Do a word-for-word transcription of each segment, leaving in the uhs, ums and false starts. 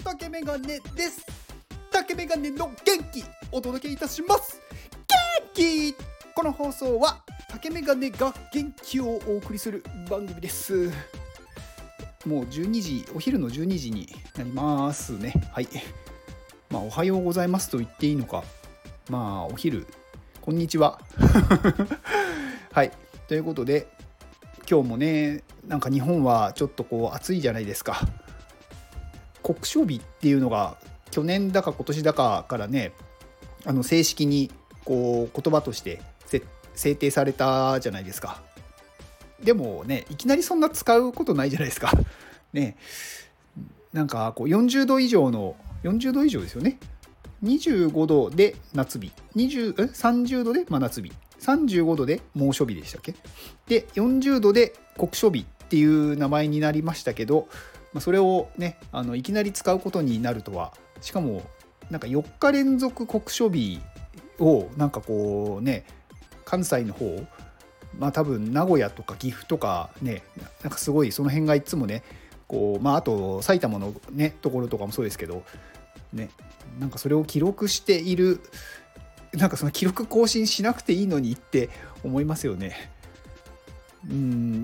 竹メガネです。竹メガネの元気お届けいたします。元気。この放送は竹メガネが元気をお送りする番組です。もうじゅうにじ、お昼のじゅうにじになりますね。はい。まあおはようございますと言っていいのか、まあお昼、こんにちは。はい。ということで今日もね、なんか日本はちょっとこう暑いじゃないですか。国暑日っていうのが去年だか今年だかからね、あの正式にこう言葉として制定されたじゃないですか。でもね、いきなりそんな使うことないじゃないですか。ね、なんかこうよんじゅうど以上のよんじゅうど以上ですよね。にじゅうごどで夏日、にじゅうえさんじゅうどで真夏日、さんじゅうごどで猛暑日でしたっけ。でよんじゅうどで酷暑日っていう名前になりましたけど、それをね、あのいきなり使うことになるとは。しかもなんかよっか連続酷暑日をなんかこうね、関西の方、まあ多分名古屋とか岐阜とかね、なんかすごいその辺がいつもね、こうまああと埼玉のねところとかもそうですけどね、なんかそれを記録している、なんかその記録更新しなくていいのにって思いますよね。うん、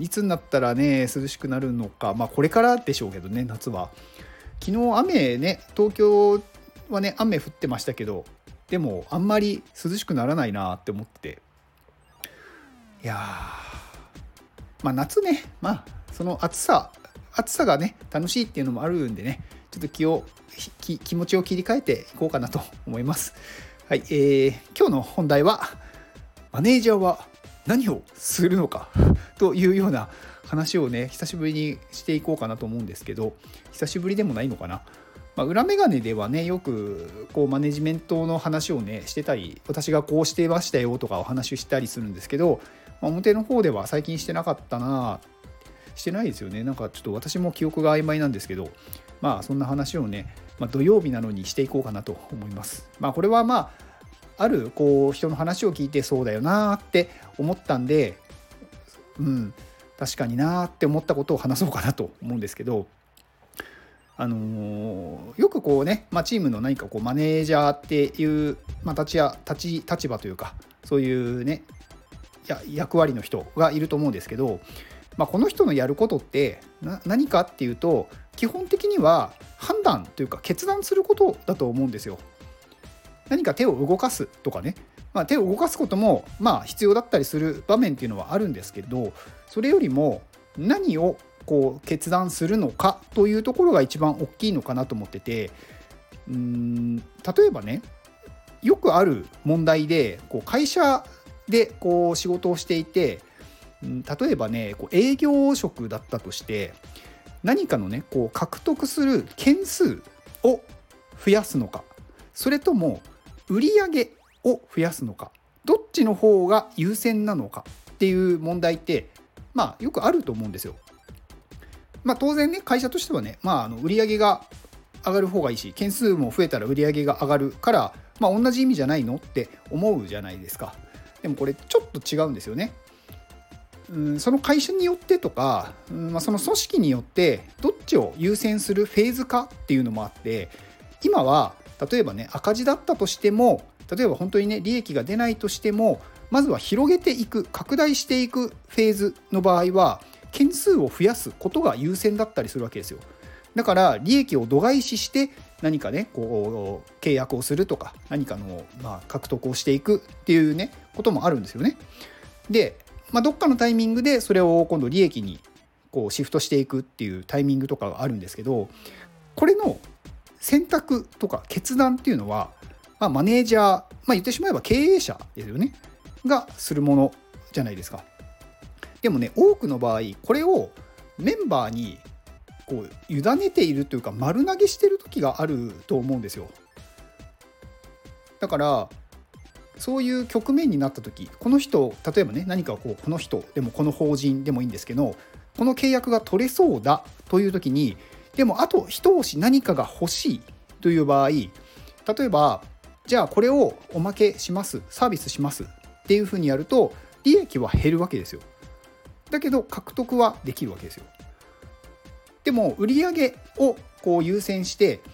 いつになったらね涼しくなるのか、まあこれからでしょうけどね。夏は昨日雨ね、東京はね雨降ってましたけど、でもあんまり涼しくならないなって思ってて、いやまあ夏ね、まあその暑さ暑さがね楽しいっていうのもあるんでね、ちょっと気を気気持ちを切り替えていこうかなと思います。はい、えー、今日の本題はマネージャーは何をするのかというような話をね、久しぶりにしていこうかなと思うんですけど、久しぶりでもないのかな。まあ、裏メガネではね、よくこうマネジメントの話をねしてたり、私がこうしてましたよとかお話ししたりするんですけど、まあ、表の方では最近してなかったな、してないですよね。なんかちょっと私も記憶が曖昧なんですけど、まあそんな話をね、まあ、土曜日なのにしていこうかなと思います。まあこれはまああるこう人の話を聞いてそうだよなって思ったんで、うん確かになって思ったことを話そうかなと思うんですけど、あのー、よくこうね、まあ、チームの何かこうマネージャーっていう、まあ、立ちや立ち立場というか、そういうねや役割の人がいると思うんですけど、まあ、この人のやることってな何かっていうと、基本的には判断というか決断することだと思うんですよ。何か手を動かすとかね、まあ、手を動かすこともまあ必要だったりする場面っていうのはあるんですけど、それよりも何をこう決断するのかというところが一番大きいのかなと思ってて、うーん例えばね、よくある問題で、こう会社でこう仕事をしていて、例えばねこう営業職だったとして、何かのねこう獲得する件数を増やすのか、それとも売上を増やすのか、どっちの方が優先なのかっていう問題ってまあよくあると思うんですよ。まあ当然ね、会社としてはね、まああの売上が上がる方がいいし、件数も増えたら売上が上がるから、まあ同じ意味じゃないのって思うじゃないですか。でもこれちょっと違うんですよね。うん、その会社によってとか、うんまあ、その組織によってどっちを優先するフェーズかっていうのもあって、今は例えばね赤字だったとしても、例えば本当にね利益が出ないとしても、まずは広げていく、拡大していくフェーズの場合は件数を増やすことが優先だったりするわけですよ。だから利益を度外視して何かねこう契約をするとか、何かのまあ獲得をしていくっていうねこともあるんですよね。で、まあ、どっかのタイミングでそれを今度利益にこうシフトしていくっていうタイミングとかがあるんですけど、これの選択とか決断っていうのは、まあ、マネージャー、まあ、言ってしまえば経営者ですよねがするものじゃないですか。でもね、多くの場合これをメンバーにこう委ねているというか、丸投げしてる時があると思うんですよ。だからそういう局面になった時、この人、例えばね何かこうこの人でもこの法人でもいいんですけど、この契約が取れそうだという時に、でもあと一押し何かが欲しいという場合、例えばじゃあこれをおまけします、サービスしますっていうふうにやると利益は減るわけですよ。だけど獲得はできるわけですよ。でも売上をこう優先して、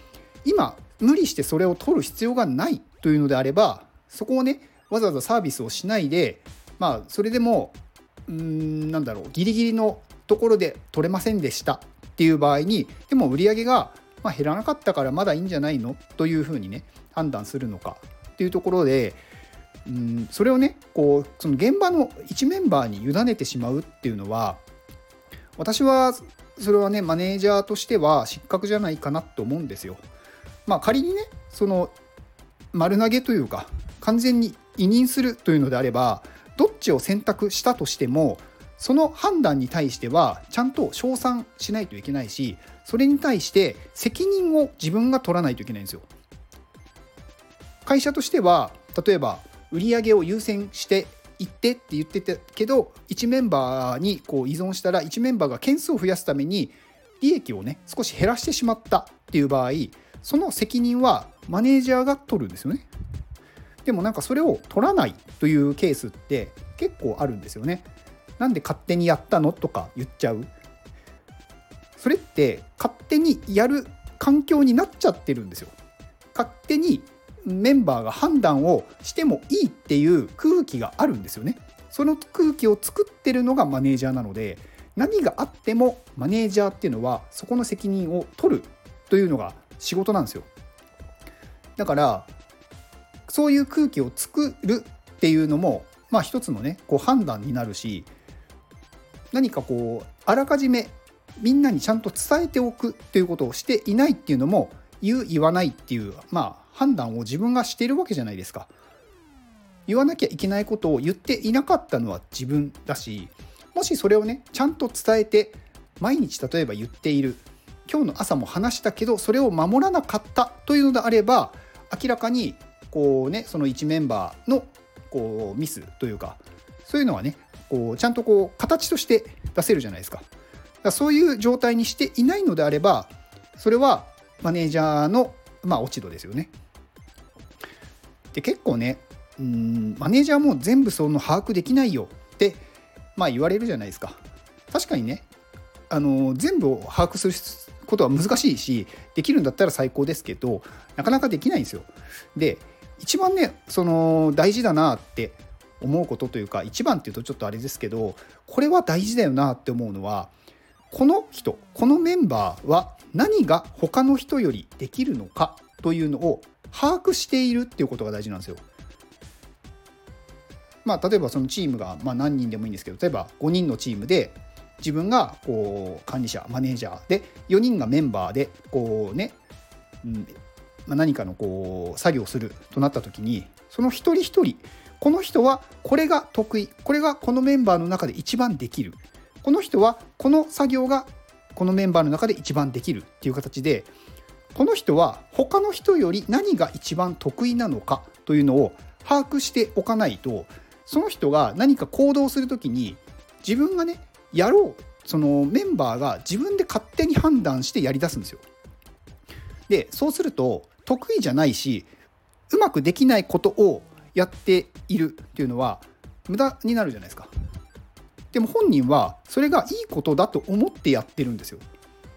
今無理してそれを取る必要がないというのであれば、そこをねわざわざサービスをしないで、まあそれでもうーんなんだろうギリギリのところで取れませんでしたっていう場合に、でも売り上げがまあ減らなかったからまだいいんじゃないのというふうにね判断するのかっていうところで、うんそれをねこうその現場の一メンバーに委ねてしまうっていうのは、私はそれはねマネージャーとしては失格じゃないかなと思うんですよ。まあ仮にねその丸投げというか完全に委任するというのであれば、どっちを選択したとしてもその判断に対してはちゃんと称賛しないといけないし、それに対して責任を自分が取らないといけないんですよ。会社としては例えば売り上げを優先していってって言ってたけど、いちメンバーにこう依存したらいちメンバーが件数を増やすために利益をね少し減らしてしまったっていう場合、その責任はマネージャーが取るんですよね。でもなんかそれを取らないというケースって結構あるんですよね。なんで勝手にやったのとか言っちゃう。それって勝手にやる環境になっちゃってるんですよ。勝手にメンバーが判断をしてもいいっていう空気があるんですよね。その空気を作ってるのがマネージャーなので、何があってもマネージャーっていうのはそこの責任を取るというのが仕事なんですよ。だからそういう空気を作るっていうのもまあ一つのねこう判断になるし、何かこうあらかじめみんなにちゃんと伝えておくっていうことをしていないっていうのも、言う言わないっていうまあ判断を自分がしているわけじゃないですか。言わなきゃいけないことを言っていなかったのは自分だし、もしそれをねちゃんと伝えて毎日例えば言っている、今日の朝も話したけどそれを守らなかったというのであれば、明らかにこうねそのいちメンバーのこうミスというか、そういうのはねこうちゃんとこう形として出せるじゃないですか。だからそういう状態にしていないのであれば、それはマネージャーのまあ落ち度ですよね。で結構ねうーんマネージャーも全部その把握できないよってまあ言われるじゃないですか。確かにねあの全部を把握することは難しいし、できるんだったら最高ですけど、なかなかできないんですよ。で一番ねその大事だなって思うことというか、一番っていうとちょっとあれですけど、これは大事だよなって思うのは、この人このメンバーは何が他の人よりできるのかというのを把握しているっていうことが大事なんですよ。まあ例えばそのチームがまあ何人でもいいんですけど、例えばごにんのチームで自分がこう管理者マネージャーでよにんがメンバーでこうね、うんまあ、何かのこう作業をするとなった時に、その一人一人この人はこれが得意、これがこのメンバーの中で一番できる、この人はこの作業がこのメンバーの中で一番できるっていう形で、この人は他の人より何が一番得意なのかというのを把握しておかないと、その人が何か行動するときに自分がねやろう、そのメンバーが自分で勝手に判断してやり出すんですよ。でそうすると得意じゃないしうまくできないことをやっているっていうのは無駄になるじゃないですか。でも本人はそれがいいことだと思ってやってるんですよ。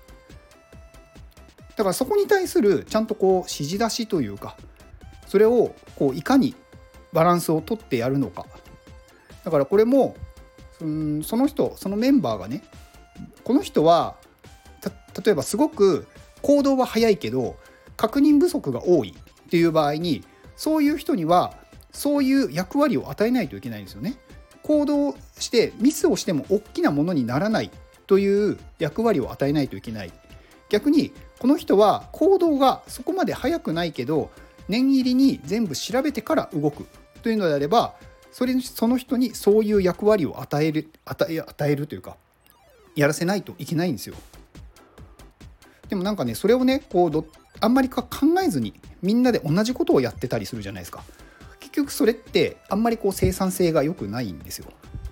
だからそこに対するちゃんとこう指示出しというか、それをこういかにバランスを取ってやるのか。だからこれもうんその人そのメンバーがね、この人はた例えばすごく行動は早いけど確認不足が多いっていう場合に、そういう人にはそういう役割を与えないといけないんですよね。行動してミスをしても大きなものにならないという役割を与えないといけない。逆にこの人は行動がそこまで早くないけど念入りに全部調べてから動くというのであれば、それその人にそういう役割を与える与え与えるというかやらせないといけないんですよ。でもなんかねそれをねこうどあんまり考えずにみんなで同じことをやってたりするじゃないですか。結局それってあんまりこう生産性が良くないんですよ。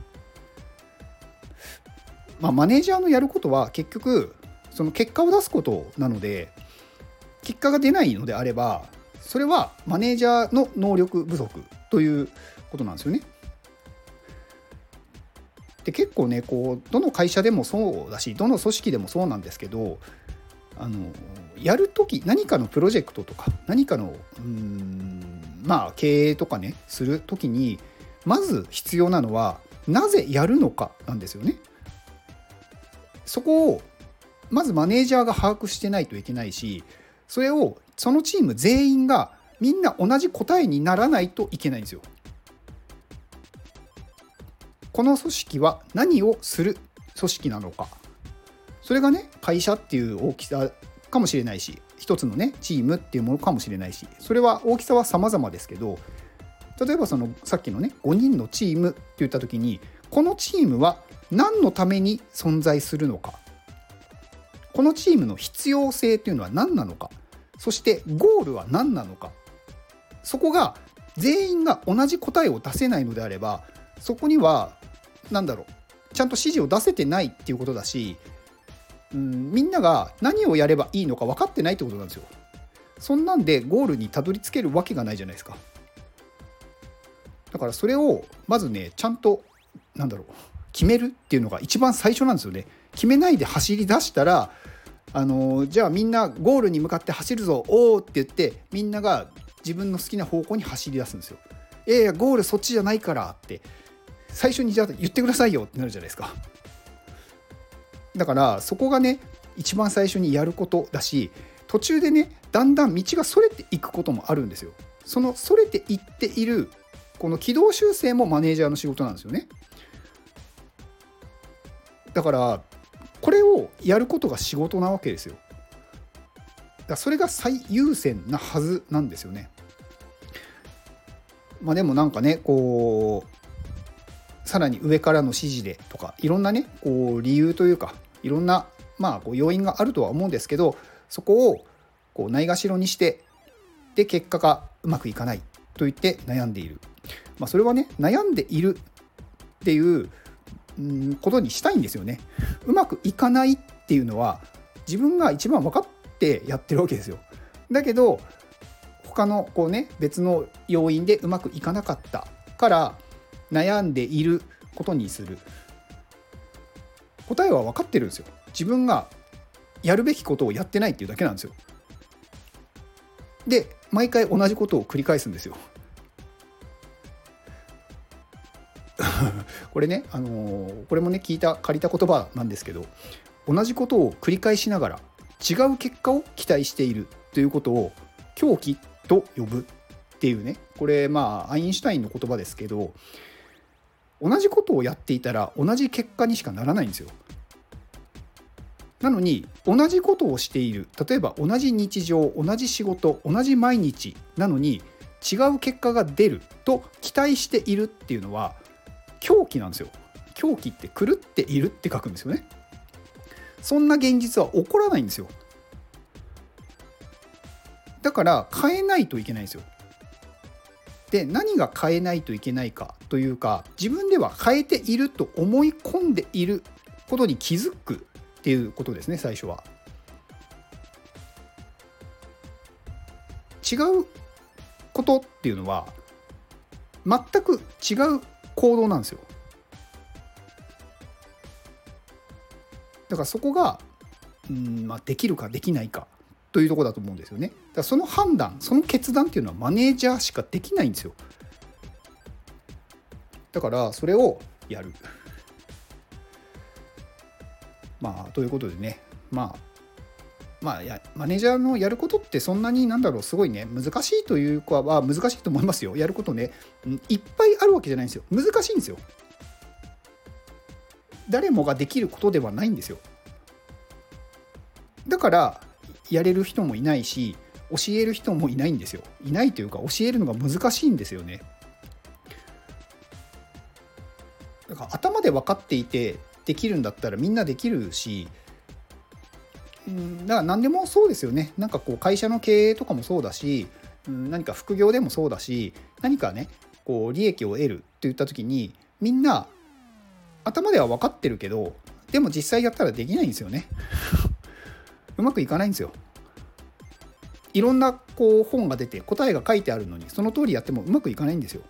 まあマネージャーのやることは結局その結果を出すことなので、結果が出ないのであればそれはマネージャーの能力不足ということなんですよね。で結構ねこうどの会社でもそうだしどの組織でもそうなんですけど、 あのやるとき、何かのプロジェクトとか何かのうーんまあ経営とかねするときに、まず必要なのはなぜやるのかなんですよね。そこをまずマネージャーが把握してないといけないし、それをそのチーム全員がみんな同じ答えにならないといけないんですよ。この組織は何をする組織なのか、それがね会社っていう大きさかもしれないし、一つのねチームっていうものかもしれないし、それは大きさは様々ですけど、例えばそのさっきのねごにんのチームって言った時に、このチームは何のために存在するのか、このチームの必要性っていうのは何なのか、そしてゴールは何なのか、そこが全員が同じ答えを出せないのであれば、そこにはなんだろうちゃんと指示を出せてないっていうことだし、うん、みんなが何をやればいいのか分かってないってことなんですよ。そんなんでゴールにたどり着けるわけがないじゃないですか。だからそれをまずねちゃんとなんだろう決めるっていうのが一番最初なんですよね。決めないで走り出したら、あのじゃあみんなゴールに向かって走るぞおーって言って、みんなが自分の好きな方向に走り出すんですよ。いやいやゴールそっちじゃないからって最初にじゃあ言ってくださいよってなるじゃないですか。だからそこがね一番最初にやることだし、途中でねだんだん道がそれていくこともあるんですよ。そのそれていっているこの軌道修正もマネージャーの仕事なんですよね。だからこれをやることが仕事なわけですよ。だからそれが最優先なはずなんですよね。まあでもなんかねこうさらに上からの指示でとかいろんなねこう理由というかいろんなまあこう要因があるとは思うんですけど、そこをこうないがしろにしてで結果がうまくいかないと言って悩んでいる、まあ、それはね悩んでいるっていうことにしたいんですよね。うまくいかないっていうのは自分が一番分かってやってるわけですよ。だけど他のこうね別の要因でうまくいかなかったから悩んでいることにする。答えは分かってるんですよ。自分がやるべきことをやってないっていうだけなんですよ。で毎回同じことを繰り返すんですよ。これね、あのー、これもね聞いた借りた言葉なんですけど、同じことを繰り返しながら違う結果を期待しているということを狂気と呼ぶっていうね、これまあアインシュタインの言葉ですけど、同じことをやっていたら同じ結果にしかならないんですよ。なのに同じことをしている、例えば同じ日常、同じ仕事、同じ毎日なのに違う結果が出ると期待しているっていうのは狂気なんですよ。狂気って狂っているって書くんですよね。そんな現実は起こらないんですよ。だから変えないといけないんですよ。で、何が変えないといけないかというか、自分では変えていると思い込んでいることに気づくっていうことですね。最初は違うことっていうのは全く違う行動なんですよ。だからそこがうん、まあ、できるかできないかというところだと思うんですよね。だからその判断、その決断っていうのはマネージャーしかできないんですよ。だからそれをやる。まあということでね、まあまあやマネージャーのやることってそんなになんだろうすごいね難しいというかは難しいと思いますよ。やることねいっぱいあるわけじゃないんですよ。難しいんですよ。誰もができることではないんですよ。だからやれる人もいないし教える人もいないんですよ。いないというか教えるのが難しいんですよね。だから頭で分かっていてできるんだったらみんなできるし、だから何でもそうですよね。なんかこう会社の経営とかもそうだし、何か副業でもそうだし、何かねこう利益を得るっていった時にみんな頭では分かってるけど、でも実際やったらできないんですよね。うまくいかないんですよ。いろんなこう本が出て答えが書いてあるのにその通りやってもうまくいかないんですよ。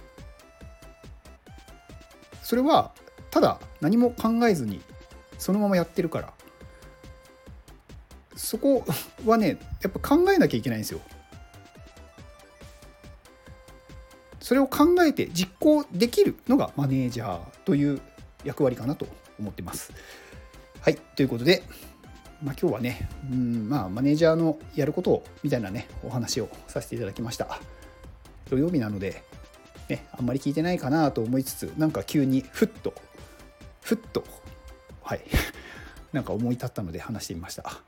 それはただ何も考えずにそのままやってるから。 そこはねやっぱ考えなきゃいけないんですよ。それを考えて実行できるのがマネージャーという役割かなと思ってます。はい、ということで、まあ、今日はね、うんまあ、マネージャーのやることみたいなねお話をさせていただきました。土曜日なので、ね、あんまり聞いてないかなと思いつつ、なんか急にふっとふっとはいなんか思い立ったので話してみました。はい、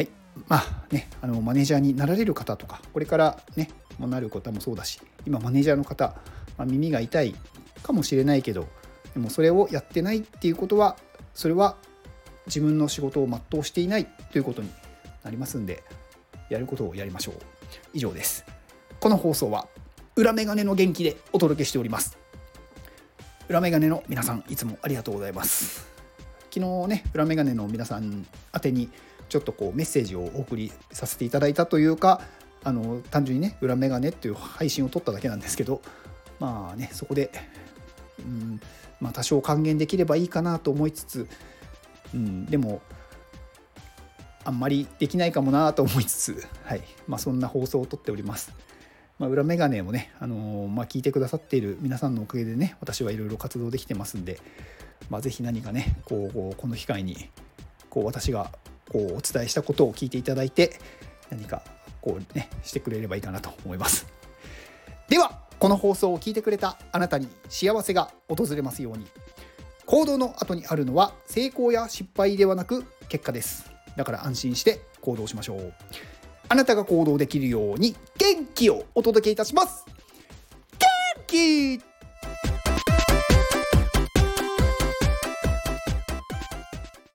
まあね、あのマネージャーになられる方とか、これからねもなる方もそうだし、今マネージャーの方、まあ、耳が痛いかもしれないけど、でもそれをやってないっていうことは、それは自分の仕事を全うしていないということになりますんで、やることをやりましょう。以上です。この放送は裏メガネの元気でお届けしております。裏メガネの皆さん、いつもありがとうございます。昨日ね、裏メガネの皆さん宛てにちょっとこうメッセージをお送りさせていただいたというか、あの単純にね裏メガネっていう配信を撮っただけなんですけど、まあねそこで、うんまあ、多少還元できればいいかなと思いつつ、うん、でもあんまりできないかもなと思いつつ、はいまあ、そんな放送を撮っております。まあ、裏メガネもね、あのーまあ、聞いてくださっている皆さんのおかげでね、私はいろいろ活動できてますんで、まあ、ぜひ何かねこうこうこの機会にこう私がこうお伝えしたことを聞いていただいて、何かこうねしてくれればいいかなと思います。ではこの放送を聞いてくれたあなたに幸せが訪れますように。行動の後にあるのは成功や失敗ではなく結果です。だから安心して行動しましょう。あなたが行動できるように元気をお届けいたします。元気